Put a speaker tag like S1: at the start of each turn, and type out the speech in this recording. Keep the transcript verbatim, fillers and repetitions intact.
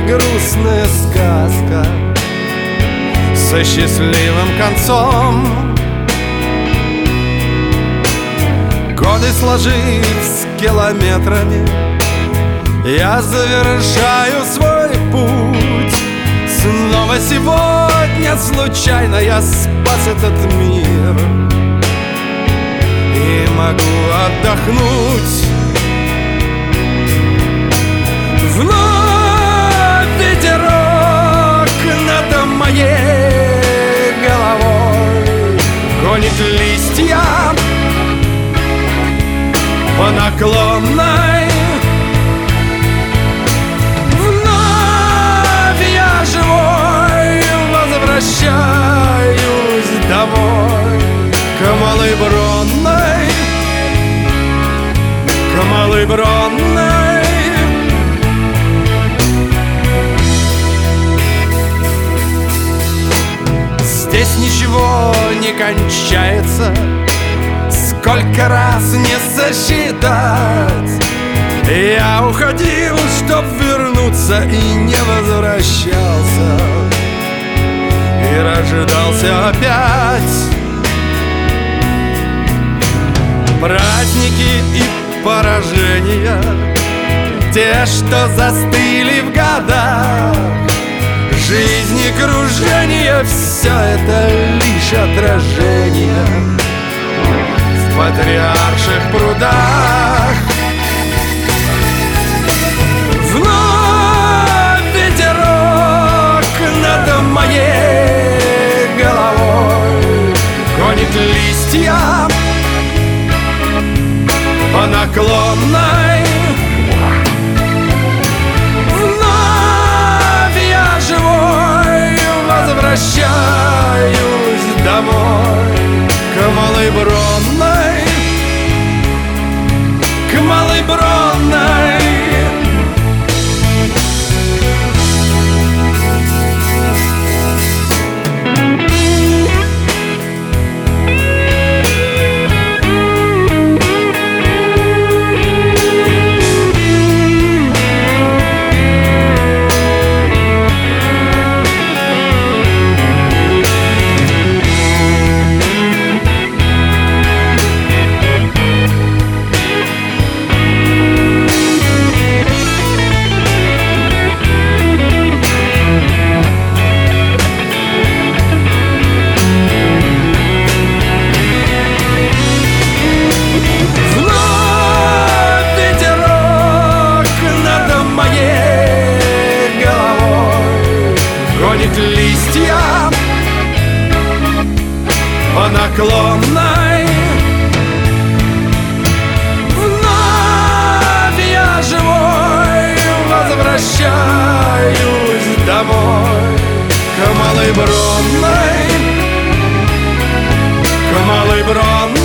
S1: грустная сказка со счастливым концом. Годы сложились километрами, я завершаю свой путь. Снова сегодня случайно я спас этот мир и могу отдохнуть. Вновь ветерок над моей головой гонит листья по наклонной. Вновь я живой возвращаюсь домой к Малой Бронной, к Малой Бронной. Здесь ничего не кончается, сколько раз не сосчитать. Я уходил, чтоб вернуться, и не возвращался, и рождался опять. Праздники и поражения, те, что застыли в годах. Жизнь и кружение — все это лишь отражение в патриарших прудах. Вновь ветерок над моей головой гонит листья по наклонной. Возвращаюсь домой к Малой Бронной, к Малой Бронной. Листья по наклонной. Вновь я живой возвращаюсь домой к Малой Бронной, к Малой Бронной.